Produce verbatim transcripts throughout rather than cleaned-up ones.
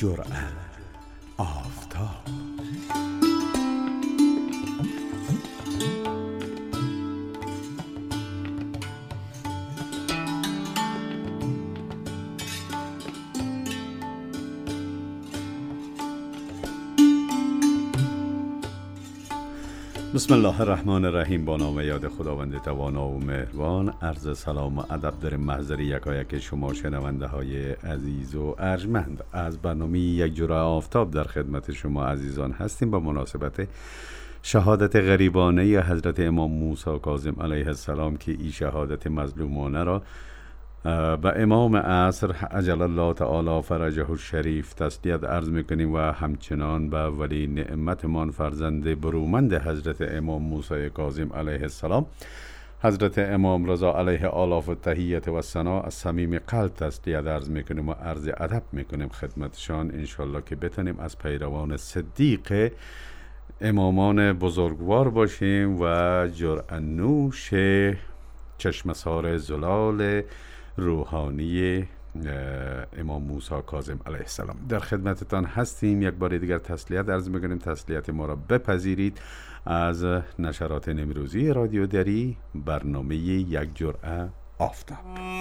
جرعه آفتاب. بسم الله الرحمن الرحیم. با نام یاد خداوند توانا و مهربان. عرض سلام و ادب در محضر یکایک شما شنونده های عزیز و ارجمند. از برنامه یک جرعه آفتاب در خدمت شما عزیزان هستیم با مناسبت شهادت غریبانه حضرت امام موسی کاظم علیه السلام که این شهادت مظلومانه را به امام عصر عجل الله تعالی فرجه الشریف تسلیت عرض میکنیم و همچنان به ولی نعمتمان فرزند برومند حضرت امام موسی کاظم علیه السلام حضرت امام رضا علیه آلاف و تحییت و ثنا از صمیم قلب تسلیت عرض میکنیم و عرض ادب میکنیم خدمتشان، انشالله که بتونیم از پیروان صدیق امامان بزرگوار باشیم و جرعه نوش چشمسار زلال روحانی امام موسی کاظم علیه السلام در خدمتتان هستیم. یک بار دیگر تسلیت عرض می‌کنیم، تسلیت ما را بپذیرید از نشرات امروزی رادیو دری، برنامه یک جرعه آفتاب.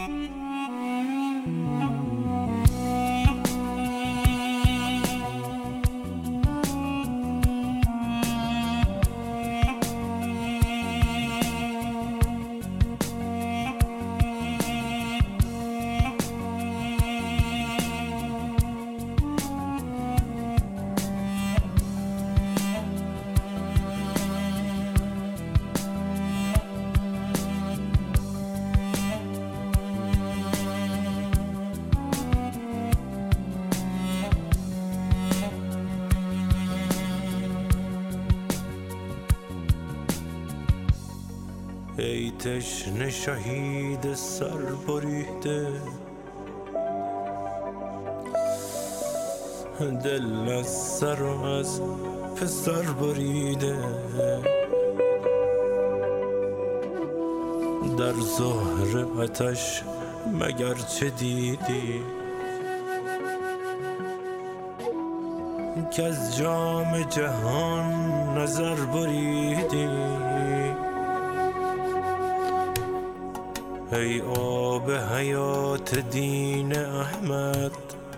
ای تشنه شهید سر بریده، دل از سر و از پسر بریده، در زهر آتش مگر چه دیدی که از جام جهان نظر بریدی؟ ای آب حیات دین احمد،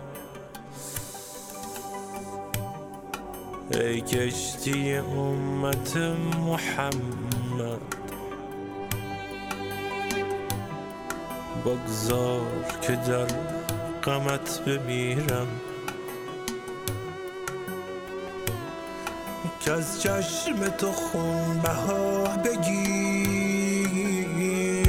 ای کشتی امت محمد، بگذار که در غمت بمیرم که از چشم تو خون بها بگیرم.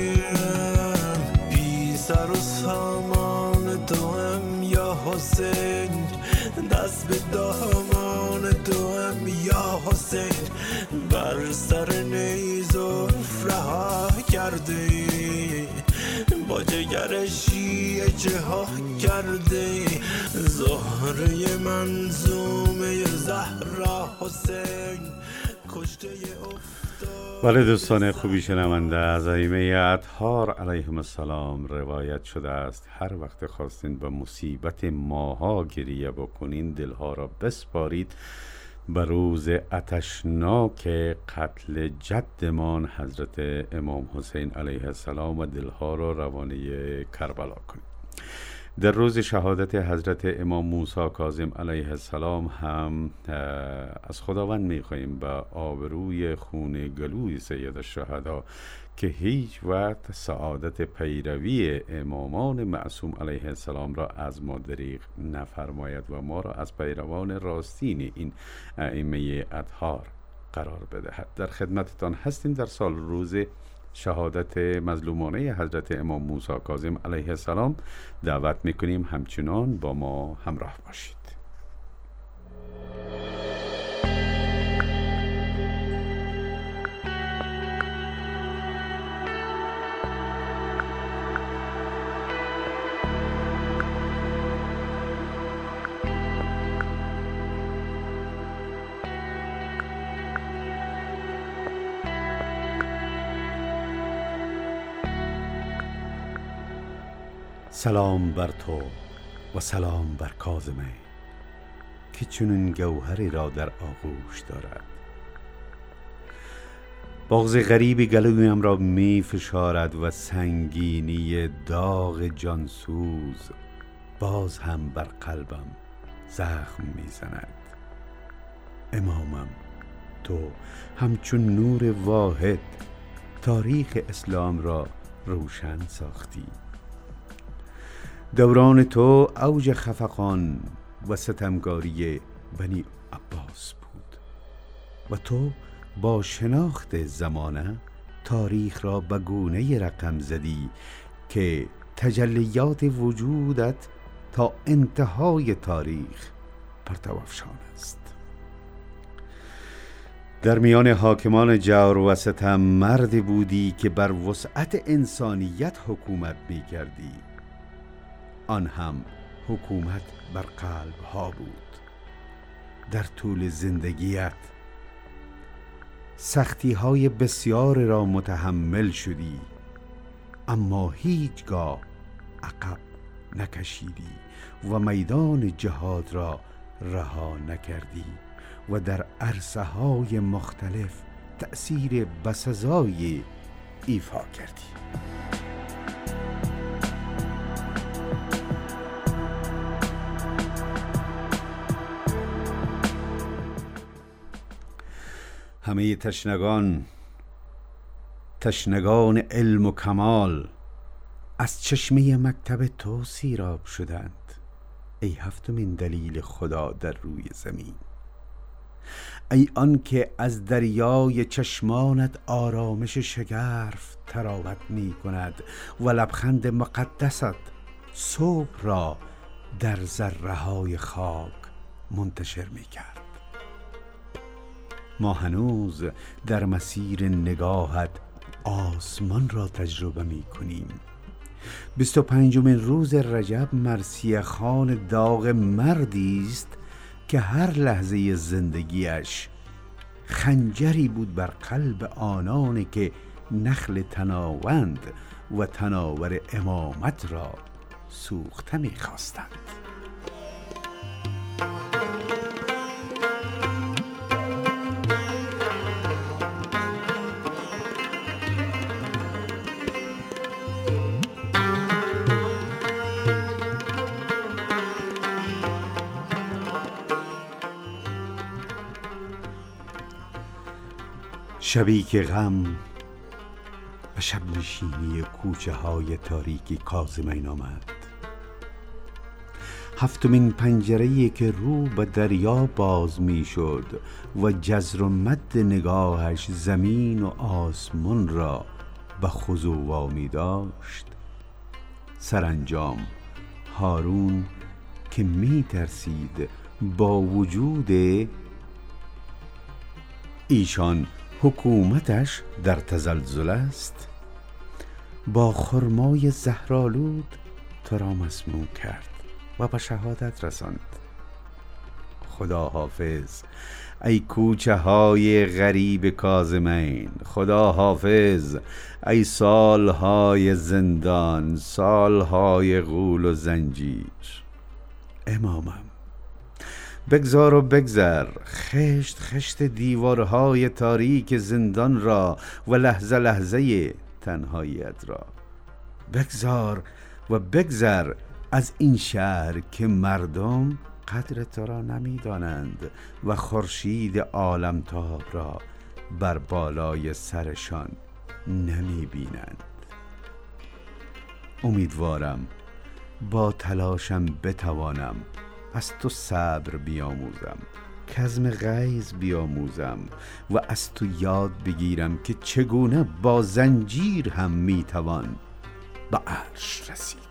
بی سر و سامان دوم یا حسین، دست به دامان دوم یا حسین، بر سر نیز و رها کرده، با جگر شیعه جها کرده، زهره منظومه زهرا حسین کشته افتاد. بله دوستان خوبی شنونده، از ائمه اطهار علیهم السلام روایت شده است هر وقت خواستین به مصیبت ماها گریه بکنین، دلها را بسپارید به روز آتشناک قتل جدمان حضرت امام حسین علیه السلام و دلها را روانه کربلا کنید. در روز شهادت حضرت امام موسی کاظم علیه السلام هم از خداوند می‌خواهیم به آبروی خون گلوی سید الشهدا که هیچ وقت سعادت پیروی امامان معصوم علیه السلام را از ما دریغ نفرماید و ما را از پیروان راستین این ائمه اطهار قرار بدهد. در خدمتتان هستیم در سال روز شهادت مظلومانه حضرت امام موسی کاظم علیه السلام. دعوت میکنیم همچنان با ما همراه باشید. سلام بر تو و سلام بر کاظمه، که چنین گوهری را در آغوش دارد. بغض غریب گلویم را می فشارد و سنگینی داغ جانسوز باز هم بر قلبم زخم می زند. امامم، تو همچون نور واحد تاریخ اسلام را روشن ساختی. دوران تو اوج خفقان و ستمگاری بنی عباس بود و تو با شناخت زمانه تاریخ را به گونه رقم زدی که تجلیات وجودت تا انتهای تاریخ پرتوافشان است. در میان حاکمان جور و ستم مردی بودی که بر وسعت انسانیت حکومت می کردی، آن هم حکومت بر قلب ها بود. در طول زندگیت سختی های بسیار را متحمل شدی، اما هیچگاه عقب نکشیدی و میدان جهاد را رها نکردی و در عرصه های مختلف تأثیر بسزایی ایفا کردی. همه تشنگان تشنگان علم و کمال از چشمه مکتب تو سیراب شدند، ای هفتمین دلیل خدا در روی زمین. ای آن که از دریای چشمانت آرامش شگرف تراوت می کند و لبخند مقدست صبح را در ذره های خاک منتشر می کرد. ما هنوز در مسیر نگاهت آسمان را تجربه می کنیم. بیست و پنجمین روز رجب مرثیه خوان داغ مردی است که هر لحظه زندگیش خنجری بود بر قلب آنانی که نخل تناوند و تناور امامت را سوخته می خواستند. شبی که غم به شب نشینی کوچه های تاریکی کاظمین آمد، هفتمین پنجره‌ای که رو به دریا باز می شد و جزر و مد نگاهش زمین و آسمان را به خضوع وامی داشت، سرانجام هارون که می ترسید با وجود ایشان حکومتش در تزلزل است، با خرمای زهرآلود تو را مسموم کرد و به شهادت رساند. خدا حافظ ای کوچه های غریب کاظمین، خدا حافظ ای سالهای زندان، سالهای غول و زنجیر. امامم، بگذار و بگذر خشت خشت دیوارهای تاریک زندان را و لحظه لحظه تنهاییت را. بگذار و بگذر از این شهر که مردم قدر تو را نمی دانند و خورشید عالمتاب را بر بالای سرشان نمی بینند. امیدوارم با تلاشم بتوانم از تو صبر بیاموزم، کظم غیظ بیاموزم و از تو یاد بگیرم که چگونه با زنجیر هم میتوان به عرش رسید.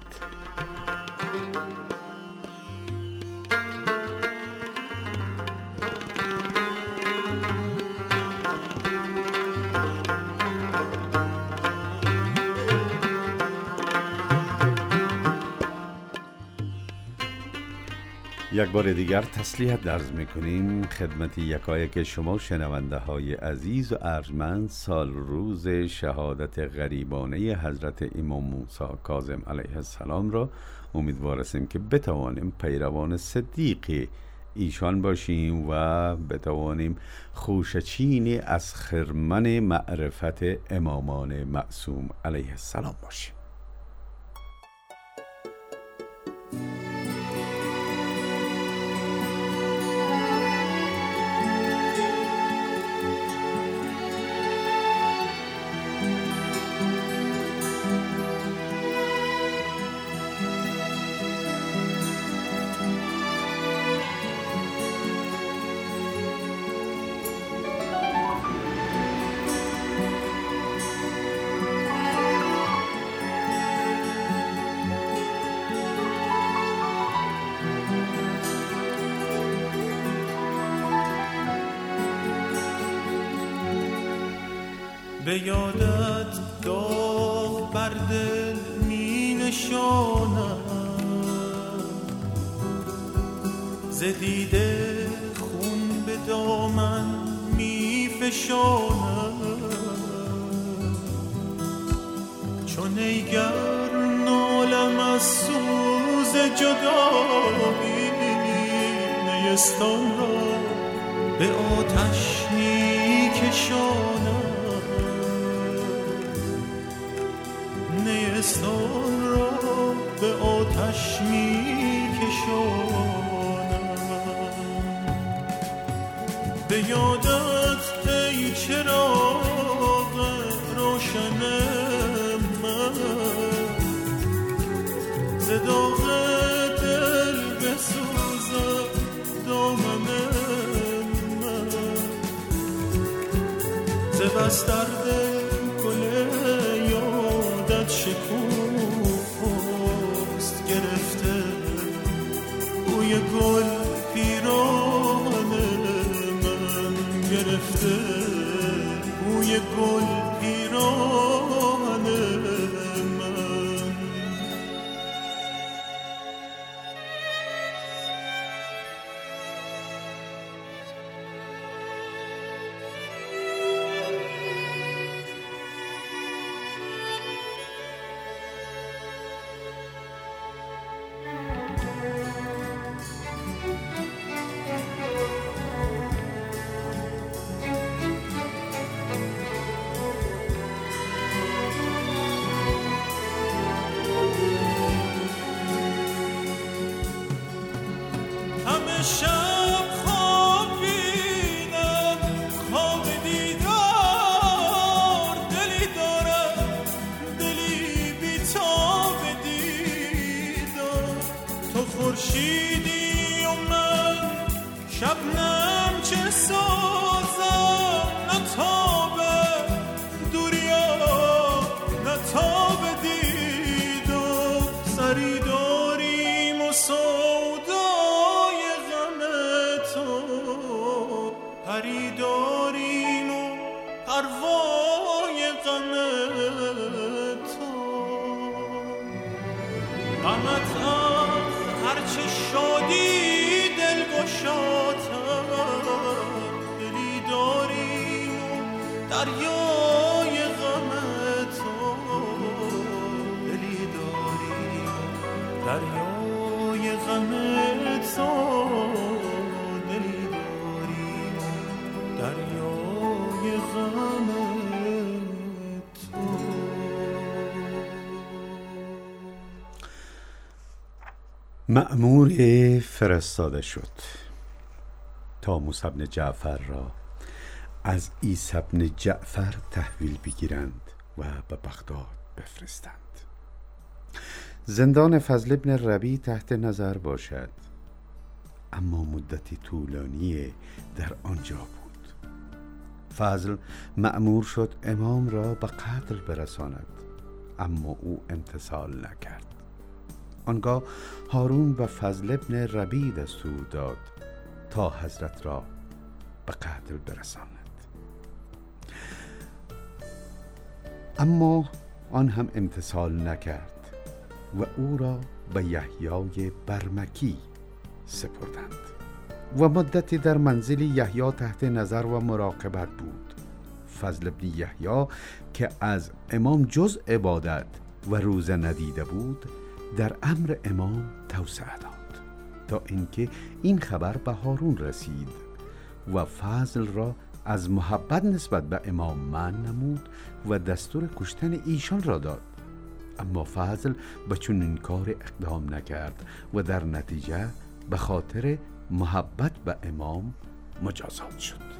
یک بار دیگر تسلیت عرض میکنیم خدمت یکایک شما شنونده های عزیز و ارجمند سال روز شهادت غریبانه حضرت امام موسی کاظم علیه السلام را. امیدواریم که بتوانیم پیروان صدیق ایشان باشیم و بتوانیم خوشچینی از خرمن معرفت امامان معصوم علیه السلام باشیم. به یادت داغ بر دل می نشانم، ز دیده خون به دامن می فشانم، چون ایگر نالم از سوز جدایی، نیستان را به آتش می کشانم، نیستان را به آتش می کشانم. به یادت ای چراغ روشن من، ز داغ دل بسوزد دامن من، ز بس در دل شکوفست گرفته، بوی گل پیران من گرفته، بوی گل پیران من. شب خوابیدم خواب دیدار، دلی دارم دلی بی‌تاب دیدار، تو خورشیدی و من شبنم چه سازم، نه تاب دوریا نه تاب دیدار، سری داریم و پری داریم و پروای غم تو، غمت از هرچه شادی دل گشاتر، دلی داریم و دریای غم تو، دلی داریم دریای غم تو، دریای غم تو. مأمور فرستاده شد تا موسی بن جعفر را از عیسی بن جعفر تحویل بگیرند و به بغداد بفرستند. زندان فضل بن ربیع تحت نظر باشد، اما مدتی طولانی در آنجا بود. فضل مأمور شد امام را به قتل برساند، اما او امتثال نکرد. آنگاه هارون و فضل بن ربیع دستور داد تا حضرت را به قتل برساند، اما آن هم امتثال نکرد و او را به یحیای برمکی سپردند و مدتی در منزل یحیی تحت نظر و مراقبت بود. فضل بن یحیی که از امام جز عبادت و روزه ندیده بود، در امر امام توسعه داد تا اینکه این خبر به هارون رسید و فضل را از محبت نسبت به امام منع نمود و دستور کشتن ایشان را داد. اما فضل به چنین کار اقدام نکرد و در نتیجه به خاطر محبت به امام مجازات شد.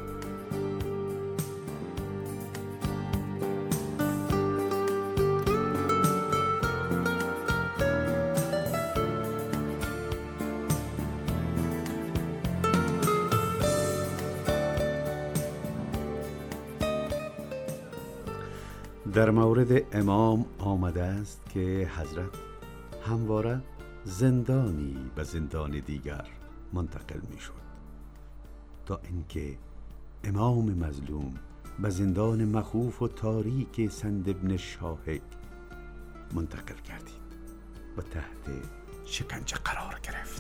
در مورد امام آمده است که حضرت همواره زندانی به زندان دیگر منتقل می شد تا اینکه امام مظلوم به زندان مخوف و تاریک سند ابن شاهق منتقل گردید و تحت شکنجه قرار گرفت.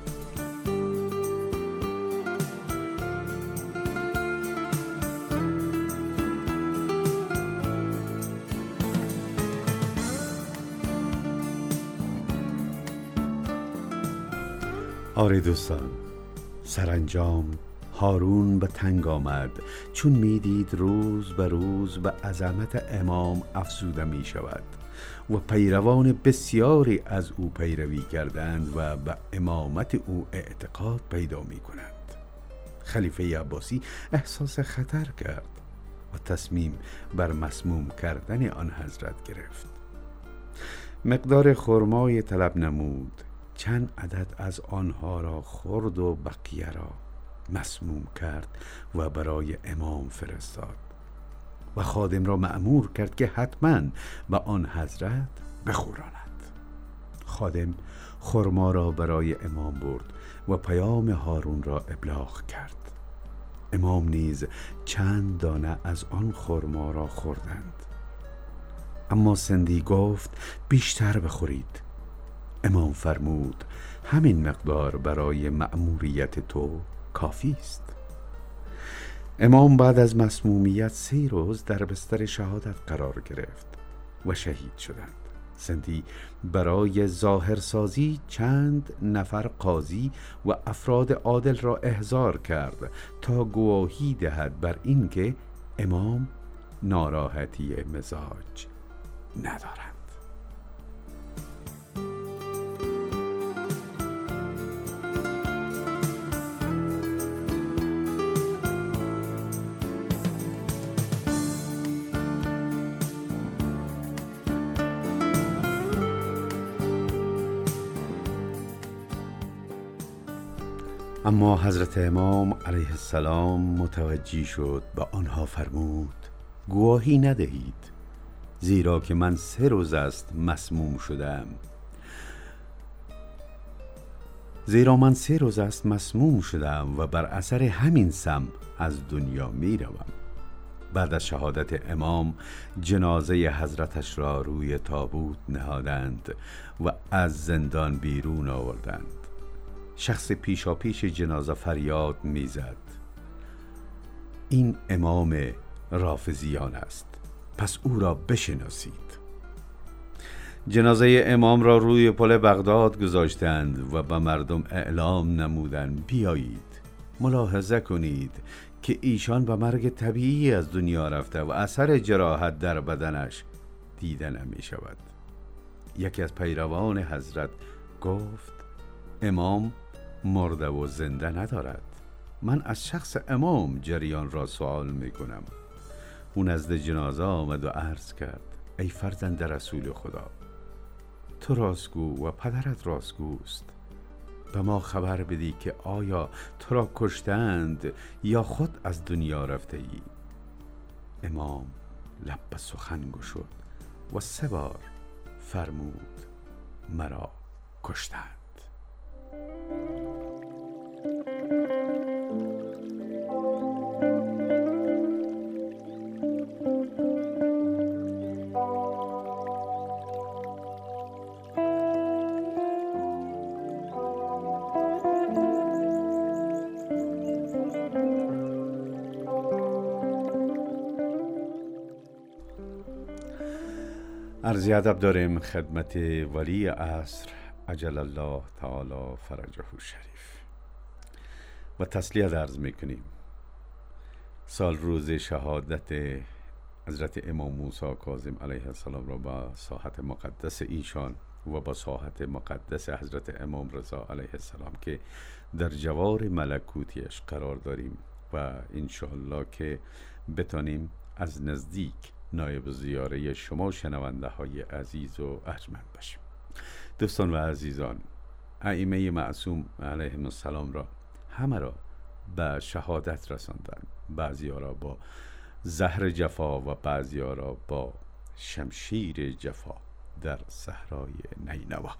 آره دوستان، سرانجام هارون به تنگ آمد چون میدید روز به روز به عظمت امام افزوده می شود و پیروان بسیاری از او پیروی کردند و به امامت او اعتقاد پیدا می کنند. خلیفه عباسی احساس خطر کرد و تصمیم بر مسموم کردن آن حضرت گرفت. مقدار خرمای طلب نمود، چند عدد از آنها را خورد و بقیه را مسموم کرد و برای امام فرستاد و خادم را مأمور کرد که حتما به آن حضرت بخوراند. خادم خرما را برای امام برد و پیام هارون را ابلاغ کرد. امام نیز چند دانه از آن خرما را خوردند. اما سندی گفت بیشتر بخورید. امام فرمود همین مقدار برای مأموریت تو کافی است. امام بعد از مسمومیت سه روز در بستر شهادت قرار گرفت و شهید شدند. سندی برای ظاهرسازی چند نفر قاضی و افراد عادل را احضار کرد تا گواهی دهد بر این که امام ناراحتی مزاج ندارند. اما حضرت امام علیه السلام متوجه شد، به آنها فرمود گواهی ندهید، زیرا که من سه روز است مسموم شدم زیرا من سه روز است مسموم شدم و بر اثر همین سم از دنیا می روم. بعد از شهادت امام جنازه حضرتش را روی تابوت نهادند و از زندان بیرون آوردند. شخص پیشا پیش جنازه فریاد میزد این امام رافضیان است، پس او را بشناسید. جنازه امام را روی پل بغداد گذاشتند و به مردم اعلام نمودند بیایید ملاحظه کنید که ایشان به مرگ طبیعی از دنیا رفته و اثر جراحت در بدنش دیده نمی شود. یکی از پیروان حضرت گفت امام مرده و زنده ندارد. من از شخص امام جریان را سوال می کنم. او نزد جنازه آمد و عرض کرد ای فرزند رسول خدا، تو راستگو و پدرت راستگوست، به ما خبر بدی که آیا تو را کشتند یا خود از دنیا رفته ای؟ امام لب به سخن گشود و سه بار فرمود مرا کشتند. عرض ادب داریم خدمت ولی عصر عجل الله تعالی فرجه شریف و تسلیت عرض میکنیم. سال روز شهادت حضرت امام موسی کاظم علیه السلام را با ساحت مقدس ایشان و با ساحت مقدس حضرت امام رضا علیه السلام که در جوار ملکوتیش قرار داریم و انشاءالله که بتانیم از نزدیک نایب زیاره شما شنونده های عزیز و ارجمند باشیم. دوستان و عزیزان، ائمه معصوم علیهم السلام را همه را به شهادت رساندند، بعضی ها را با زهر جفا و بعضی ها را با شمشیر جفا در صحرای نینوا،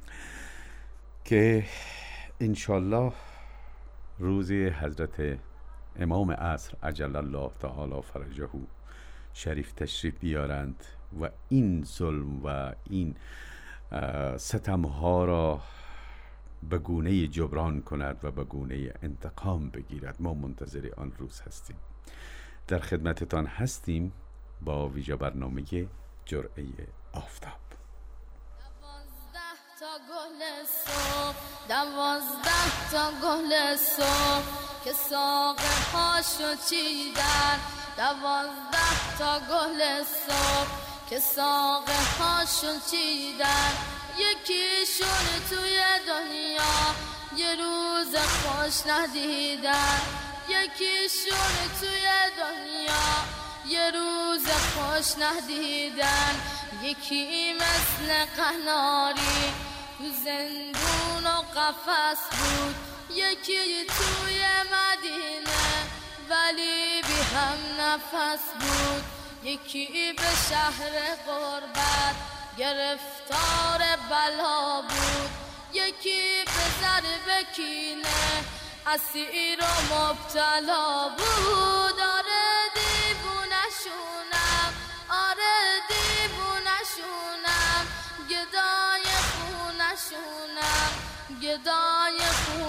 که انشالله روز حضرت امام عصر عجل الله تعالی فرجه شریف تشریف بیارند و این ظلم و این ستمها را به گونه جبران کند و به گونه انتقام بگیرد. ما منتظر آن روز هستیم. در خدمتتان هستیم با ویژه برنامه جرعه آفتاب. دوازده تا گل صبح، دوازده تا گل صبح که ساقه هاشو چیدن، دوازده تا گل صبح که ساقه هاشو چیدن، یکیشون توی دنیا یه روز خوش ندیدن، یکیشون توی دنیا یه روز خوش ندیدن، یکی مثل قناری تو زندون و قفس بود، یکی توی مدینه ولی بی هم نفس بود، یکی به شهر غربت گرفتار بلا بود، یکی به ضرب کینه اسیر و مبتلا بود. آره دیوونشونم، آره دیوونشونم، گدای خونشونم، گدای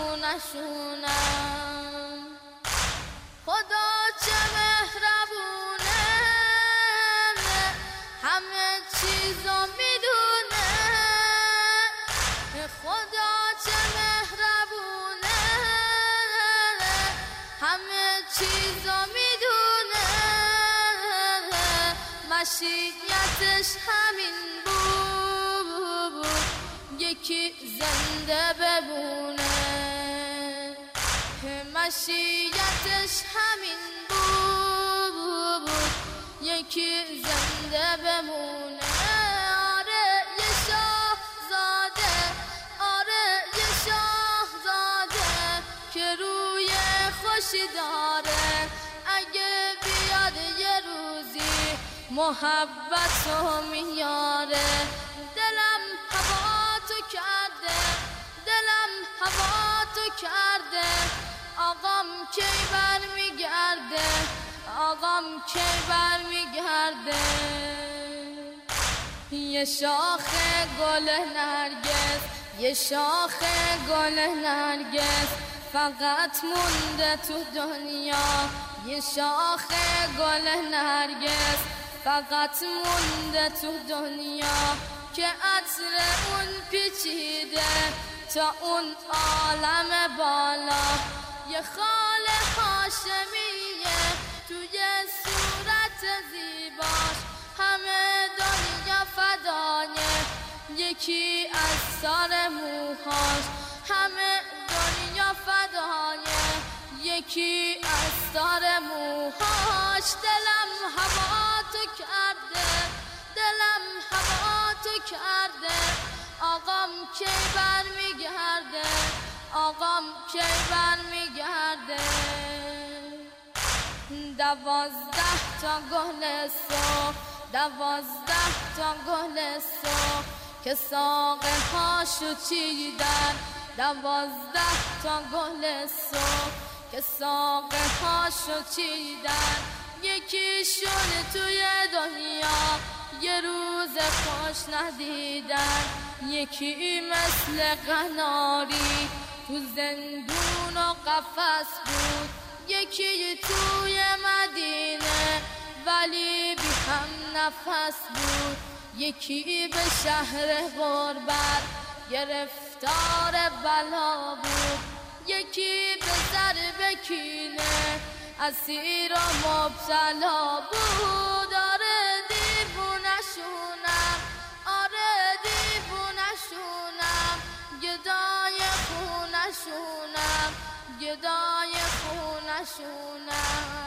خونشونم. خدا چه مهربونه، همه چیزو میدونه، خدا چه مهربونه، همه چیزو میدونه، مشیتش همین بود یکی زنده بمونه، مشیتش همین بود یکی زنده بمونه. آره یه شاهزاده، آره یه شاهزاده که روی خوشی داره، اگه بیاد یه روزی محبتو میاره. دلم هوا تو کرده، دلم هوا تو کرده، آقام کی بر میگرده، آقام کی بر میگرده. یه شاخ گل نرگس، یه شاخ گل نرگس فقط مونده تو دنیا، یه شاخ گل نرگس فقط مونده تو دنیا، که عطر اون پیچیده تا اون عالم بالا. یه خال هاشمیه توی صورت زیباش، همه دنیا فدایه یکی از سر موهاش، همه دنیا فدایه یکی از سر موهاش. دلم هوا تو کرده، دلم هوا تو کرده، آقام کی بر میگرده، آقام کی بر میگرده. دوازده تا گل صبح، دوازده تا گل صبح که ساقه هاشو چیدن، دوازده تا گل صبح که ساقه هاشو چیدن، یکیشون توی دنیا یه روز خوش ندیدن، یکی مثل قناری تو زندون و قفس بود، یکی توی مدینه ولی بی هم نفس بود، یکی به شهر غربت گرفتار بلا بود، یکی به ضرب کینه اسیر و مبتلا بود. آره دیوونشونم، آره دیوونشونم، گدای خونشونم، گدای خونشونم.